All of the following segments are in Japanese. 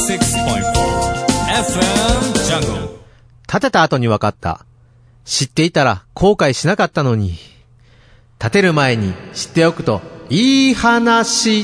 FM Jungle。 建てた後に分かった。知っていたら後悔しなかったのに。建てる前に知っておくといい話。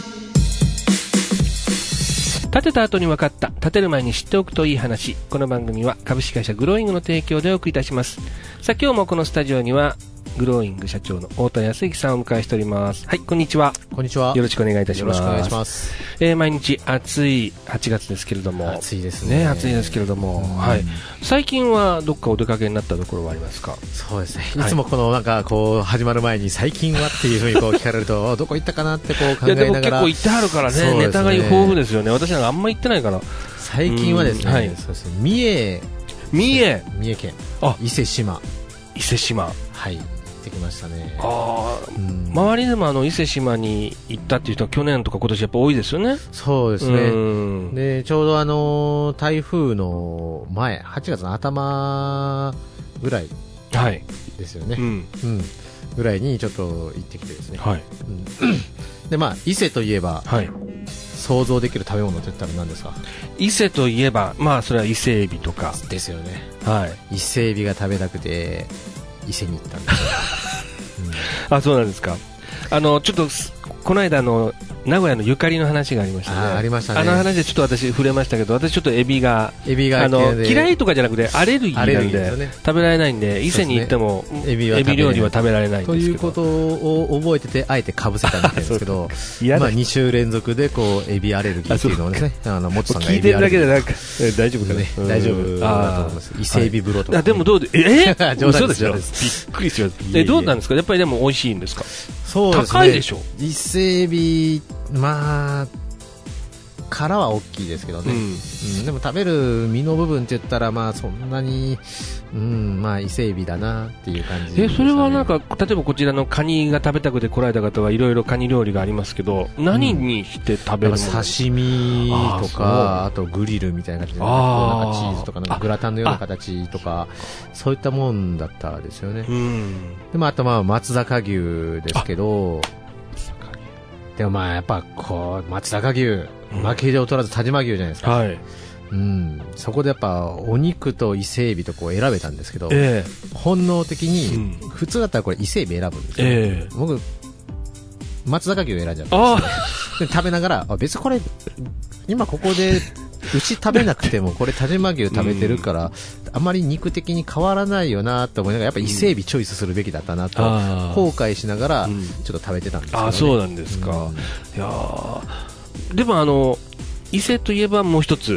建てた後に分かった。建てる前に知っておくといい話。この番組は株式会社グローイングの提供でお送りいたします。さあ今日もこのスタジオにはグローイング社長の太田康之さんをお迎えしております。はい、こんにちは。 こんにちは。 よろしくお願いいたします。 よろしくお願いします。 毎日暑い8月ですけれども。 暑いですね。 暑いですけれども、はい。最近はどっかお出かけになったところはありますか？ そうですね。いつもこのなんかこう始まる前に最近はっていうふうにこう聞かれるとどこ行ったかなってこう考えながら。いやでも結構行ってはるからね。ネタが豊富ですよね。私なんかあんま行ってないから。 最近はですね。はい、そうですね。三重県。伊勢志摩。はい。行ってきましたね。 周りでも伊勢志摩に行ったっていう人は去年とか今年やっぱ多いですよね。 そうですね。でちょうど台風の前8月の頭ぐらいですよね。ぐらいにちょっと行ってきてですね。はい。でまあ伊勢といえば、はい、想像できる食べ物って言ったら何ですか？ 伊勢といえばまあそれは伊勢エビとかですよね。 はい。 伊勢エビが食べたくて伊勢に行ったんですよ。 あ、そうなんですか。ちょっとこの間名古屋のゆかりの話がありましたね。 ありましたね。 あの話でちょっと私触れましたけど、私ちょっとエビが嫌いとかじゃなくてアレルギーなんで、食べられないんで伊勢に行ってもエビ料理は食べられないんですけど、 ということを覚えててあえてかぶせたみたいですけどまあ2週連続でこうエビアレルギーっていうのをですね、もつさんが聞いてるだけでなんか大丈夫かね。 大丈夫だと思います。伊勢エビ風呂とか。 でもどうで嘘ですよ。 びっくりしました。どうなんですか？やっぱりでも美味しいんですか？ そうですね。 高いでしょ。 伊勢エビまあ殻は大きいですけどね、でも食べる身の部分って言ったらまあそんなに、まあ伊勢エビだなっていう感じで、 それはなんか例えばこちらのカニが食べたくて来られた方はいろいろカニ料理がありますけど、何にして食べるの？ 刺身とか あとグリルみたいな感じで、なんかチーズとかなんかグラタンのような形とかそういったもんだったですよね。でもあとまあ松阪牛ですけど、でもまあやっぱこう松阪牛負けを取らず但馬牛じゃないですか。はい。そこでやっぱお肉と伊勢エビとこう選べたんですけど、本能的に普通だったらこれ伊勢エビ選ぶんですよ。僕松阪牛選んじゃったんですよ。で食べながら別にこれ今ここで牛食べなくてもこれ但馬牛食べてるからあまり肉的に変わらないよなと思いながらやっぱ伊勢エビチョイスするべきだったなと後悔しながらちょっと食べてたんですけどね。 そうなんですか。いやでも伊勢といえばもう一つ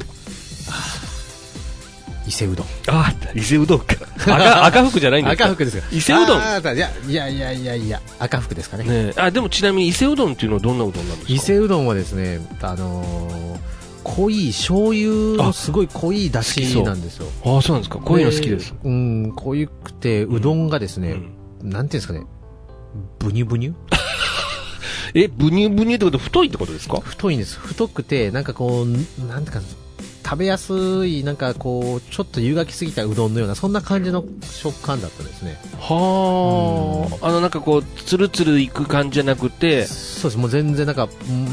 伊勢うどん。 伊勢うどんか。赤福じゃないんですか？ 赤福ですよ。 伊勢うどん。 いや赤福ですかね。 でもちなみに伊勢うどんっていうのはどんなうどんなんですか？ 伊勢うどんはですね濃い醤油のすごい濃い出汁なんですよ。 そうなんですか。濃いの好きです。 濃ゆくてうどんがですね、なんていうんですかね、ブニュブニュブニュブニュってこと太いってことですか？ 太いんです。太くてなんかこうなんていうか食べやすいなんかこうちょっと湯がきすぎたうどんのようなそんな感じの食感だったですね。 なんかこうつるつるいく感じじゃなくて、 そうです。もう全然なんか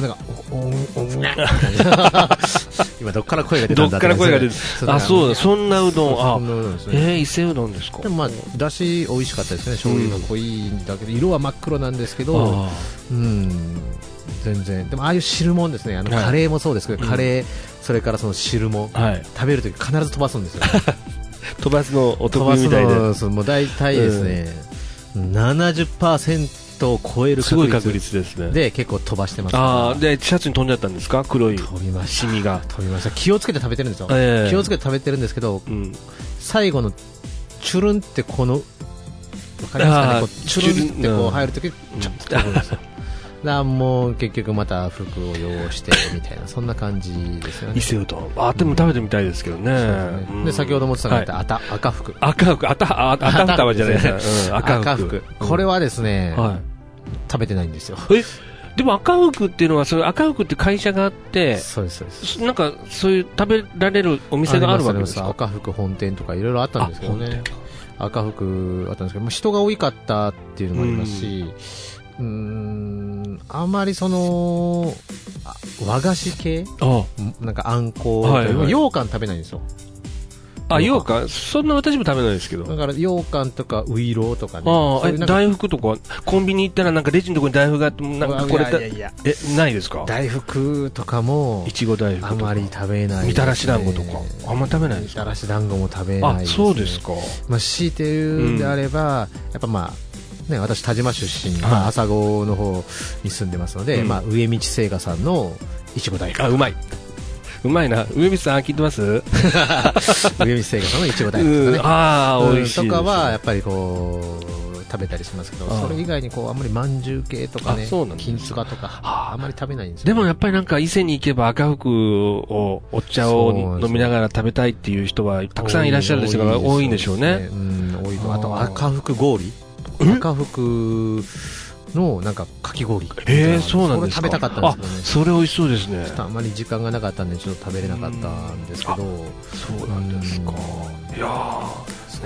今どっから声が出たんだって。 どっから声が出てそうだ、そんなうどん。伊勢うどんですか？ でもまあだし美味しかったですね。醤油が濃いんだけど色は真っ黒なんですけど、全然でもああいう汁もんですね。カレーもそうですけど、カレーそれからその汁も食べるとき必ず飛ばすんですよ。 飛ばすのお得意みたいで。 もう大体ですね、70% を超えるすごい確率ですね。 で結構飛ばしてます。 でシャツに飛んじゃったんですか？黒い飛びました。 シミが飛びました。気をつけて食べてるんですよ。気をつけて食べてるんですけど、最後のチュルンってこのわかりますかね？こうチュルンってこう入るときちょっと飛ぶんですよ。もう結局また服を用してみたいなそんな感じですよね。 伊勢うどんでも食べてみたいですけどね。 で先ほども言ってた赤福あたふたじゃないですか。 赤福これはですね食べてないんですよ。 でも赤福っていうのはそれ赤福って会社があって、 そうですなんかそういう食べられるお店があるわけですか？ 赤福本店とかいろいろあったんですけどね。赤福あったんですけど人が多かったっていうのもありますし、あまりその和菓子系、なんかあんこ、羊羹食べないんですよ。 羊羹そんな私も食べないですけど。 だから羊羹とかウイローとかね。 大福とかコンビニ行ったらなんかレジのところに大福があって、なんかこれないですか？ 大福とかもいちご大福とかあまり食べない、 みたらし団子とかあんま食べないですか？ みたらし団子も食べないです、ね。 そうですか。 強いて言うんであれば、やっぱね、私田島出身、朝郷の方に住んでますので、上道製菓さんのいちご大福。 うまいな。上道さん聞いてます？ 上道製菓さんのいちご大福とかね。 美味しいとかはやっぱりこう食べたりしますけど、それ以外にこうあんまりまんじゅう系とかね、金つばとかあんまり食べないんですよ。 でもやっぱりなんか伊勢に行けば赤福をお茶を飲みながら食べたいっていう人はたくさんいらっしゃる人が多いんでしょうね。 多いと。あと赤福氷、赤福のなんかかき氷、 そうなんですか。 それ食べたかったんですけどね。 それ美味しそうですね。 ちょっとあまり時間がなかったんでちょっと食べれなかったんですけど。 そうなんですか。いやそう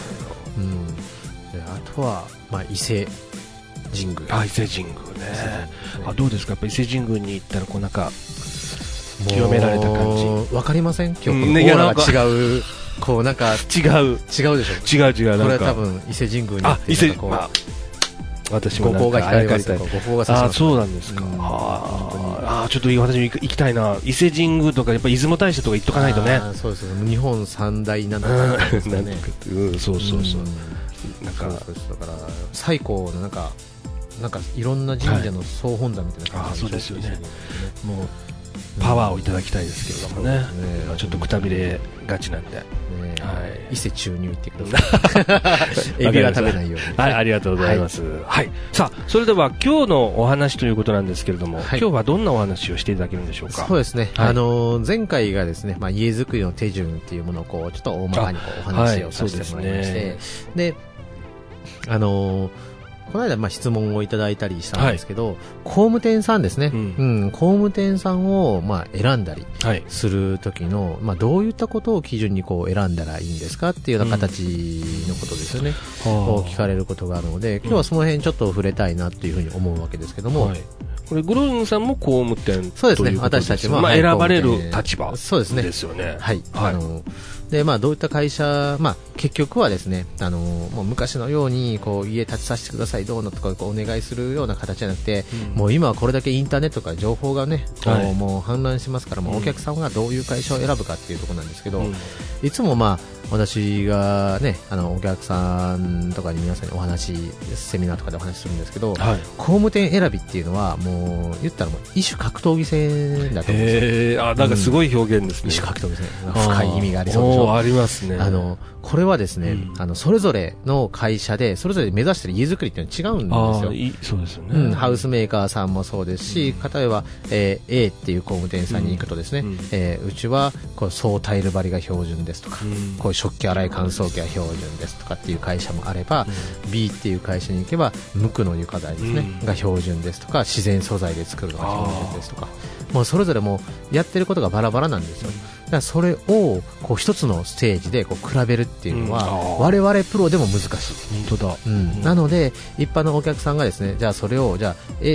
で、あとは伊勢神宮。 伊勢神宮ね。どうですか？やっぱ伊勢神宮に行ったらこうなんか清められた感じ。わかりません？今日このオーラが違う。こうなんか違うでしょ。 違う。 これは多分伊勢神宮に行ってなんかこう。 私もなんかあやかりたい。 そうなんですか。ちょっと私も行きたいな。伊勢神宮とかやっぱ出雲大社とか行っとかないとね。 そうですね。日本三大なんだかですね。 そう。なんかだから最高のなんかいろんな神社の総本山みたいな感じ。 そうですよね。もうパワーをいただきたいですけれどもね。ちょっとくたびれがちなんで。 伊勢中に行ってください。エビは食べないように。 ありがとうございます。さあ、それでは今日のお話ということなんですけれども、今日はどんなお話をしていただけるんでしょうか？ そうですね。前回がですね、家づくりの手順っていうものをこうちょっと大まかにお話をさせてもらいまして、で、この間質問をいただいたりしたんですけど、工務店さんですね、工務店さんを選んだりする時の、どういったことを基準にこう選んだらいいんですかっていうような形のことですよね、を聞かれることがあるので、今日はその辺ちょっと触れたいなというふうに思うわけですけども、 これグローイングさんも工務店そうですね、私たちも選ばれる立場ですよね。 でどういった会社、結局はですね、もう昔のようにこう家建てさせてくださいどうのとかお願いするような形じゃなくて、もう今はこれだけインターネットから情報がね、もう氾濫しますから、お客さんがどういう会社を選ぶかっていうところなんですけど、いつも私がね、お客さんとかに皆さんにお話、セミナーとかでお話しするんですけど、工務店選びっていうのはもう言ったら一種格闘技戦だと思うんですよ。 なんかすごい表現ですね。 一種格闘技戦、深い意味がありそうでしょ。 ありますね。 これはですね、それぞれの会社でそれぞれ目指している家づくりっていうのは違うんですよ。 そうですよね。 ハウスメーカーさんもそうですし、例えば、A っていう工務店さんに行くとですね、うちはこう総タイル張りが標準ですとか、こういう食器洗い乾燥機が標準ですとかっていう会社もあれば、B っていう会社に行けば無垢の床材ですね、が標準ですとか、自然素材で作るのが標準ですとか、もうそれぞれもやってることがバラバラなんですよ。だからそれをこう一つのステージでこう比べるっていうのは、我々プロでも難しい。 本当だ。 なので一般のお客さんがですね、じゃあそれをじゃあ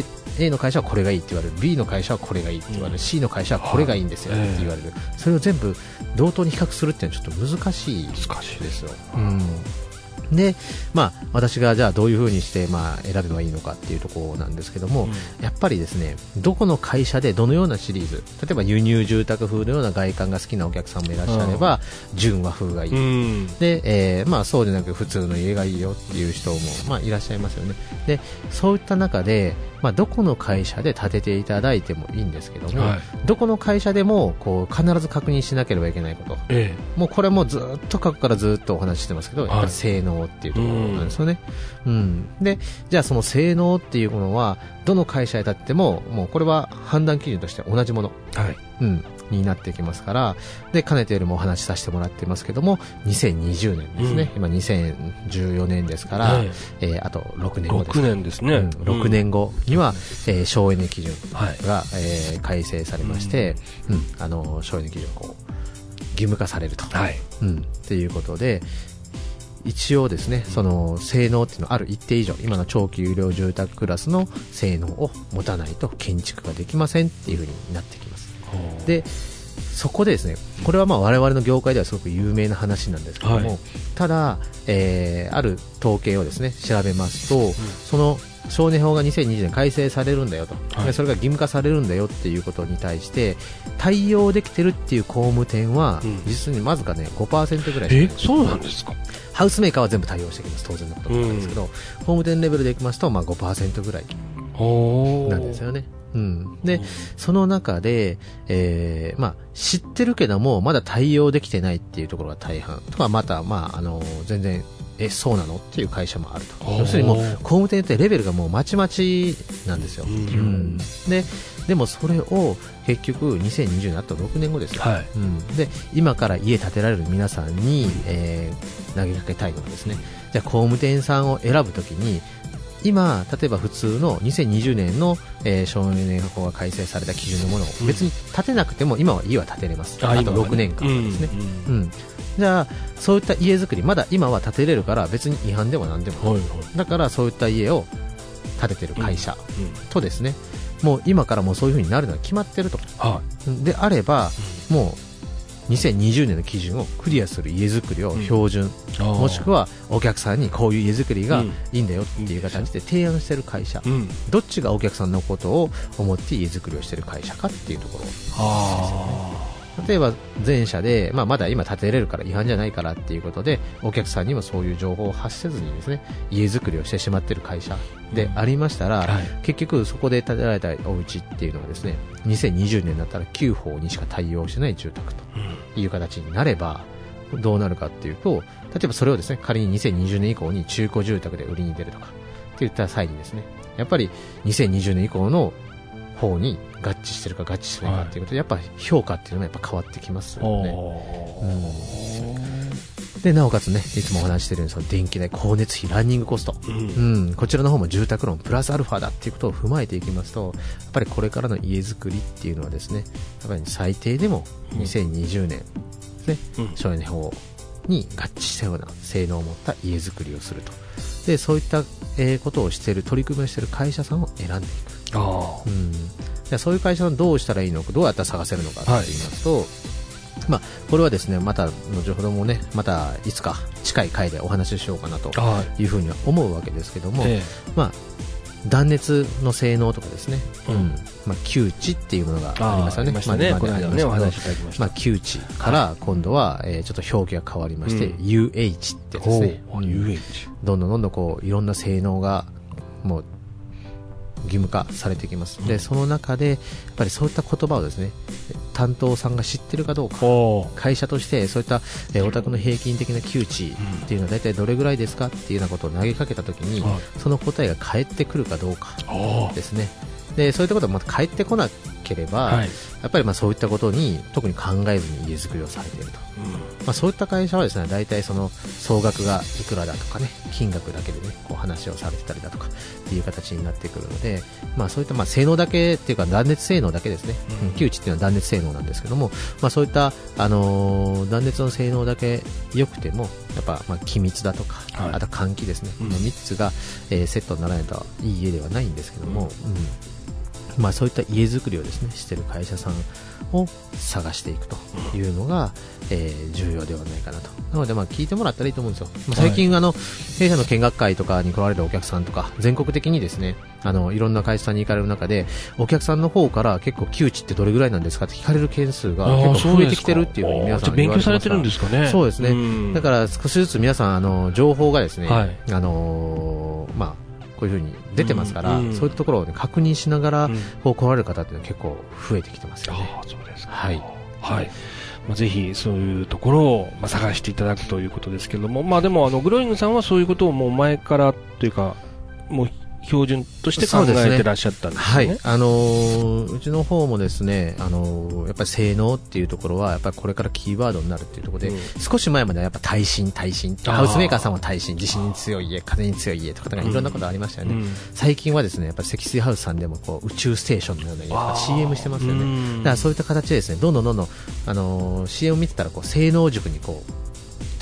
A の会社はこれがいいって言われる、 B の会社はこれがいいって言われる、C の会社はこれがいいんですよって言われる、それを全部同等に比較するっていうのはちょっと難しいですよ。で私がじゃあどういう風にして選べばいいのかっていうところなんですけども、やっぱりですね、どこの会社でどのようなシリーズ、例えば輸入住宅風のような外観が好きなお客さんもいらっしゃれば、純和風がいい、で、そうでなく普通の家がいいよっていう人もいらっしゃいますよね。でそういった中で、どこの会社で建てていただいてもいいんですけども、どこの会社でもこう必ず確認しなければいけないこと、もうこれもずっと過去からずっとお話ししてますけど、やっぱり性能っていうところなんですよね。でじゃあその性能っていうものはどの会社で建ってももうこれは判断基準として同じもの、になってきますから、でかねてよりもお話しさせてもらってますけども、2020年ですね、今2014年ですから、あと6年後です。 6年ですね。 6年後には、省エネ基準が、改正されまして、省エネ基準がこう義務化されると、っていうことで、 一応ですね、その性能っていうのはある一定以上、今の長期有料住宅クラスの性能を持たないと建築ができませんっていう風になってきます。で、そこでですね、これはまあ我々の業界ではすごく有名な話なんですけども、はい、ただ、ある統計をですね調べますと、その少年法が2020年改正されるんだよと、はい、それが義務化されるんだよっていうことに対して対応できてるっていう工務店は、実にわずかね 5% ぐらいしかない。 そうなんですか。 ハウスメーカーは全部対応してきます、当然のことなんですけど、工務店レベルでいきますと、まあ 5% ぐらいなんですよね。で、その中で、まあ、知ってるけどもまだ対応できてないっていうところが大半とか、また、まあ、全然そうなのっていう会社もあると。要するにもう工務店ってレベルがもうまちまちなんですよ。でもそれを結局2020年あと6年後ですよ、はい、で今から家建てられる皆さんに、投げかけたいのはですね、じゃあ工務店さんを選ぶときに今例えば普通の2020年の、少年法が改正された基準のものを別に建てなくても今は家は建てれます。あと6年間ですね。じゃあそういった家づくりまだ今は建てれるから別に違反でも何でもない、だからそういった家を建ててる会社とですね、もう今からもうそういう風になるのは決まってると、であればもう2020年の基準をクリアする家づくりを標準、もしくはお客さんにこういう家づくりがいいんだよっていう形で提案してる会社、どっちがお客さんのことを思って家づくりをしてる会社かっていうところですよね。例えば前者で、まだ今建てれるから違反じゃないからっていうことでお客さんにもそういう情報を発せずにですね家づくりをしてしまっている会社でありましたら、結局そこで建てられたお家っていうのはですね2020年になったら9法にしか対応してない住宅という形になればどうなるかっていうと、例えばそれをですね仮に2020年以降に中古住宅で売りに出るとかっていった際にですね、やっぱり2020年以降の方に合致してるか合致してないかっていうことで、やっぱ評価っていうのもやっぱ変わってきますよね。でなおかつね、いつもお話してるようにその電気代、光熱費、ランニングコスト、こちらの方も住宅ローンプラスアルファだっていうことを踏まえていきますと、やっぱりこれからの家づくりっていうのはですね、やっぱり最低でも2020年ですね、省エネ法に合致したような性能を持った家づくりをすると。でそういったことをしている、取り組みをしている会社さんを選んでいく。じゃあそういう会社をどうしたらいいのか、どうやったら探せるのかと言いますと、これはですねまた後ほどもね、またいつか近い回でお話ししようかなというふうには思うわけですけども、断熱の性能とかですね、吸地っていうものがありますよね。この間ねお話いただきました。吸地から今度はちょっと表記が変わりまして、UH ってですね、どんどんこういろんな性能がもう義務化されていきます。でその中でやっぱりそういった言葉をですね担当さんが知ってるかどうか、会社としてそういったお宅の平均的な吸地っていうのは大体どれぐらいですかっていうようなことを投げかけたときに、その答えが返ってくるかどうかですね。でそういったことがまた返ってこなければ、やっぱりそういったことに特に考えずに家づくりをされていると、そういった会社はですね大体その総額がいくらだとかね、金額だけでねこう話をされてたりだとかっていう形になってくるので、そういった性能だけっていうか断熱性能だけですね、吸地っていうのは断熱性能なんですけども、そういった、断熱の性能だけ良くてもやっぱ気密だとか、あと換気ですね、この3つが、セットにならないといい家ではないんですけども、そういった家づくりをですねしている会社さんを探していくというのが、重要ではないかなと。なので聞いてもらったらいいと思うんですよ。最近弊社の見学会とかに来られるお客さんとか全国的にですねいろんな会社さんに行かれる中でお客さんの方から結構吸地ってどれぐらいなんですかって聞かれる件数が結構増えてきてるっていうふうに皆さん言われてますから。勉強されてるんですかね。そうですね。だから少しずつ皆さん情報がですね、こういう風に出てますから、そういったところを、確認しながらこう来られる方っていうのは結構増えてきてますよね。そうですか。はい。ぜひそういうところを探していただくということですけれども、でもグローイングさんはそういうことをもう前からというかもう標準として考えてらっしゃったんですね。うちの方もですね、やっぱり性能っていうところはやっぱりこれからキーワードになるっていうところで、少し前まではやっぱ耐震ハウスメーカーさんは耐震、地震に強い家、風に強い家とかいろんなことありましたよね。最近はですねやっぱり積水ハウスさんでもこう宇宙ステーションのような家とか CM してますよね。だからそういった形でですねどんどんCM を見てたらこう性能塾にこう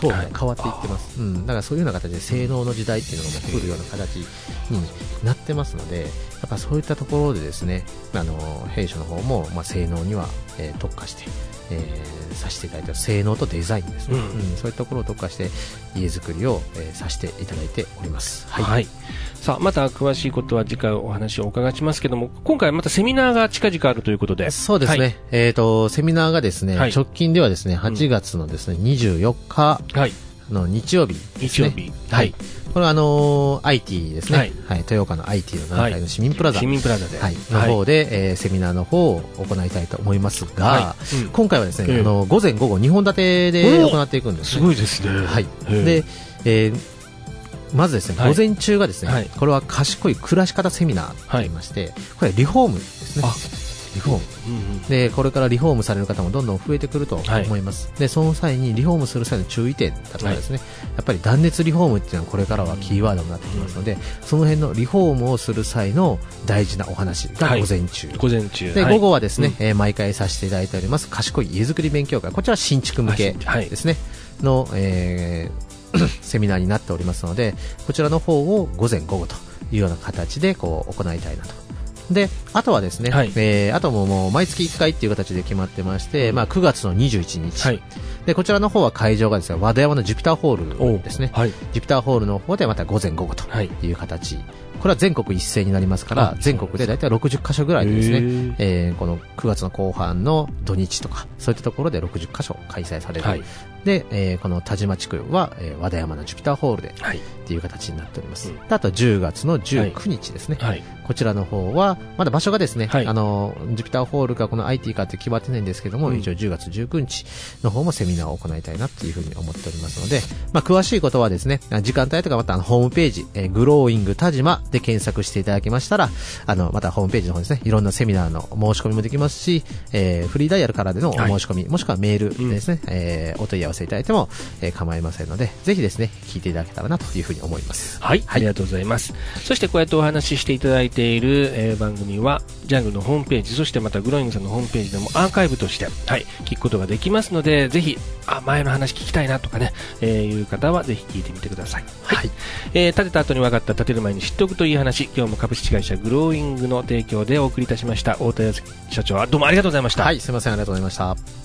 と変わっていってます、だからそういうような形で性能の時代っていうのがもう来るような形になってますので、やっぱそういったところでですね、弊社の方も、性能には、特化してさせていただいて、性能とデザインですね、そういったところを特化して家づくりを、させていただいております。はい、はい、 さあまた詳しいことは次回お話をお伺いしますけども、今回またセミナーが近々あるということで。 そうですね、はい、セミナーがですね、直近ではですね8月のですね24日の日曜日ですね、はい、これはIT ですね、はい、豊岡の IT の7階の市民プラザ、 で、 はい、の方で、セミナーの方を行いたいと思いますが、今回はですね、午前午後2本立てで行っていくんですね。 すごいですね。 はい、で、まずですね、午前中がですね、これは賢い暮らし方セミナーといいまして、これはリフォームですね。リフォーム、でこれからリフォームされる方もどんどん増えてくると思います、でその際にリフォームする際の注意点だとかですね、やっぱり断熱リフォームっていうのはこれからはキーワードになってきますので、その辺のリフォームをする際の大事なお話が午前中、で午後はですね、毎回させていただいております賢い家づくり勉強会、こちら新築向けですね、の、セミナーになっておりますので、こちらの方を午前午後というような形でこう行いたいなと。であとはですね、あともう毎月1回っていう形で決まってまして、9月の21日、でこちらの方は会場がですね和田山のジュピターホールですね、ジュピターホールの方でまた午前午後という形、これは全国一斉になりますから、全国で大体60カ所ぐらいでですね、この9月の後半の土日とかそういったところで60カ所開催される、で、この田島地区は、和田山のジュピターホールでっていう形になっております、あと10月の19日ですね、こちらの方はまだ場所がですね、ジュピターホールかこの IT かって決まってないんですけども、一応10月19日の方もセミナーを行いたいなっていうふうに思っておりますので、詳しいことはですね時間帯とかまたホームページ、グローイング田島で検索していただきましたら、またホームページの方ですね、いろんなセミナーの申し込みもできますし、フリーダイヤルからでのお申し込み、もしくはメールでですね、お問い合わせいただいても、構いませんので、ぜひですね聞いていただけたらなというふうに思います。 はい、ありがとうございます。そしてこうやってお話ししていただいている、番組はジャングルのホームページ、そしてまたグローイングさんのホームページでもアーカイブとして、聞くことができますので、ぜひ前の話聞きたいなとかね、いう方はぜひ聞いてみてください。建てた後に分かった建てる前に知っておくといい話、今日も株式会社グローイングの提供でお送りいたしました。太田康社長はどうもありがとうございました。 はい、すみません、ありがとうございました。